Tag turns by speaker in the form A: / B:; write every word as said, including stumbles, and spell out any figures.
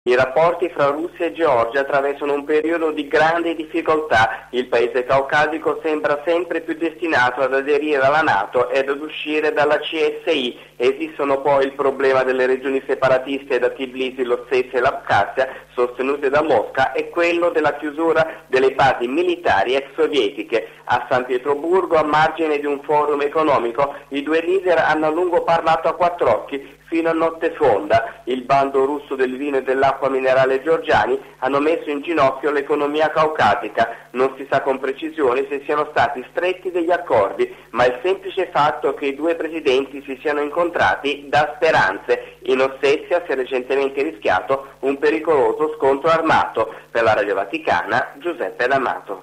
A: I rapporti fra Russia e Georgia attraversano un periodo di grande difficoltà. Il paese caucasico sembra sempre più destinato ad aderire alla NATO ed ad uscire dalla C S I. Esistono poi il problema delle regioni separatiste da Tbilisi, l'Ossezia e l'Abkhazia, sostenute da Mosca, e quello della chiusura delle basi militari ex sovietiche. A San Pietroburgo, a margine di un forum economico, i due leader hanno a lungo parlato a quattro occhi, fino a notte fonda. Il bando russo del vino e dell'acqua minerale georgiani hanno messo in ginocchio l'economia caucasica. Non si sa con precisione se siano stati stretti degli accordi, ma il semplice fatto che i due presidenti si siano incontrati dà speranze. In Ossetia si è recentemente rischiato un pericoloso scontro armato. Per la Radio Vaticana, Giuseppe D'Amato.